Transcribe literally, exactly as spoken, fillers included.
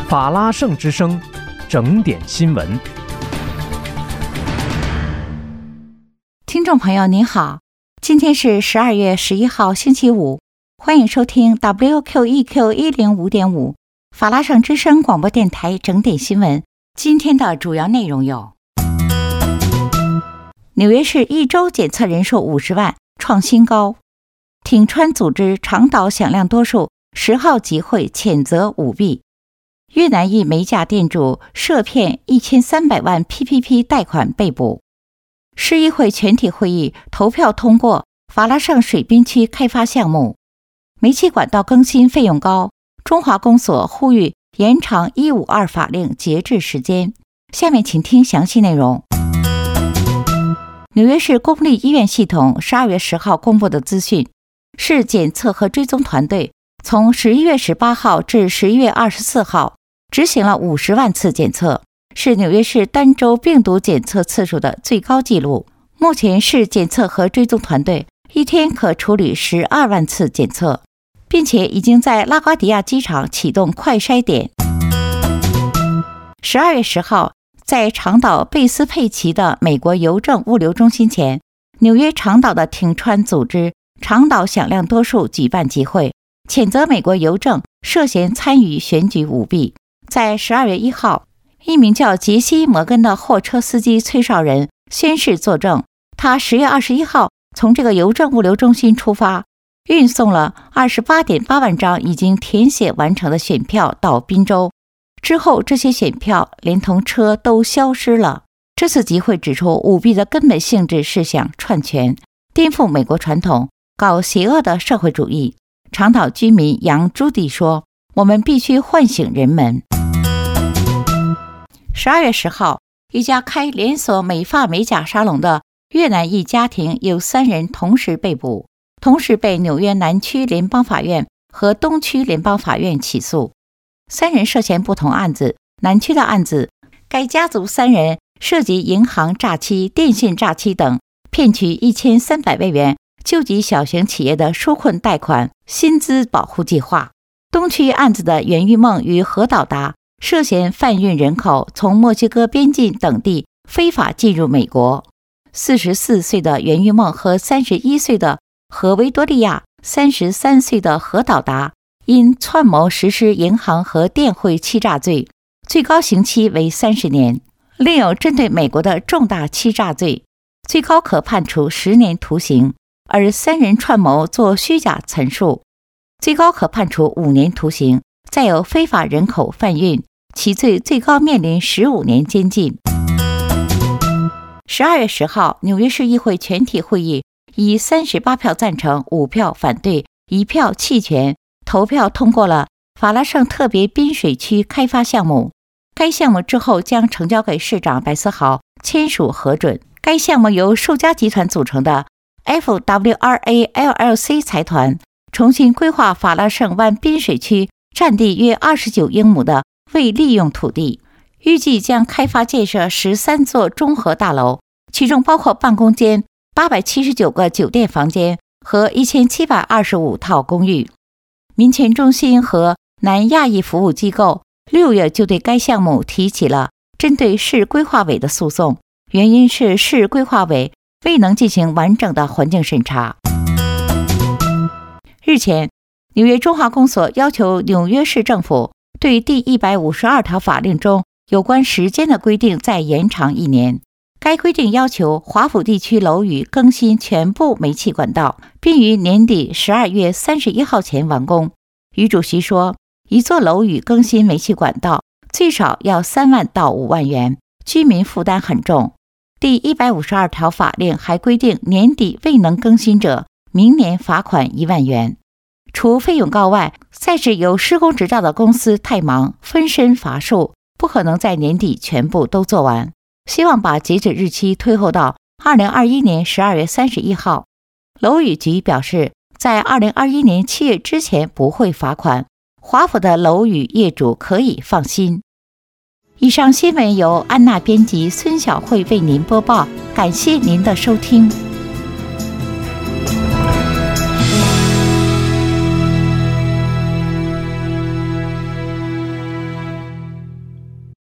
法拉盛之声，整点新闻。 听众朋友您好，今天是十二月十一号星期五，欢迎收听 W Q E Q 一零五点五 法拉盛之声广播电台整点新闻。今天的主要内容有：纽约市一周检测人数五十万，创新高；挺川组织长岛响亮多数，十号集会谴责舞弊；越南裔美甲店主涉骗一千三百万 P P P 贷款被捕；市议会全体会议投票通过法拉盛水滨区开发项目；煤气管道更新费用高，中华公所呼吁延长一五二法令截至时间。下面请听详细内容。纽约市公立医院系统十二月十号公布的资讯，市检测和追踪团队从十一月十八号至十一月二十四号执行了五十万次检测，是纽约市单周病毒检测次数的最高纪录。目前市检测和追踪团队一天可处理十二万次检测，并且已经在拉瓜迪亚机场启动快筛点。十二月十号，在长岛贝斯佩奇的美国邮政物流中心前，纽约长岛的挺川组织长岛响亮多数举办集会，谴责美国邮政涉嫌参与选举舞弊。在十二月一号，一名叫杰西·摩根的货车司机崔少仁宣誓作证，他十月二十一号从这个邮政物流中心出发，运送了 二十八点八万张已经填写完成的选票到宾州。之后这些选票连同车都消失了。这次集会指出，舞弊的根本性质是想篡权，颠覆美国传统，搞邪恶的社会主义。长岛居民杨朱迪说，我们必须唤醒人们。十二月十号，一家开连锁美发美甲沙龙的越南裔家庭有三人同时被捕，同时被纽约南区联邦法院和东区联邦法院起诉。三人涉嫌不同案子，南区的案子，该家族三人涉及银行诈欺、电信诈欺等，骗取一千三百万元救济小型企业的纾困贷款薪资保护计划。东区案子的袁玉梦与何导达涉嫌贩运人口，从墨西哥边境等地非法进入美国。四十四岁的袁玉梦和三十一岁的何维多利亚、三十三岁的何导达因串谋实施银行和电汇欺诈罪，最高刑期为三十年。另有针对美国的重大欺诈罪，最高可判处十年徒刑，而三人串谋做虚假陈述，最高可判处五年徒刑。再有非法人口贩运，其罪最高面临十五年监禁。十二月十号，纽约市议会全体会议以三十八票赞成、五票反对、一票弃权投票通过了法拉盛特别滨水区开发项目。该项目之后将呈交给市长白思豪签署核准。该项目由寿嘉集团组成的 F W R A L L C 财团重新规划法拉盛湾滨水区占地约二十九英亩的未利用土地，预计将开发建设十三座综合大楼，其中包括办公间、八百七十九个酒店房间和一千七百二十五套公寓。民权中心和南亚裔服务机构六月就对该项目提起了针对市规划委的诉讼，原因是市规划委未能进行完整的环境审查。日前，纽约中华公所要求纽约市政府对第一百五十二条法令中有关时间的规定再延长一年。该规定要求华府地区楼宇更新全部煤气管道，并于年底十二月三十一号前完工。于主席说，一座楼宇更新煤气管道最少要三万到五万元，居民负担很重。第一百五十二条法令还规定，年底未能更新者，明年罚款一万元。除费用高外，再是有施工执照的公司太忙，分身乏术，不可能在年底全部都做完。希望把截止日期推后到二零二一年十二月三十一号。楼宇局表示，在二零二一年七月之前不会罚款，华府的楼宇业主可以放心。以上新闻由安娜编辑，孙晓慧为您播报，感谢您的收听。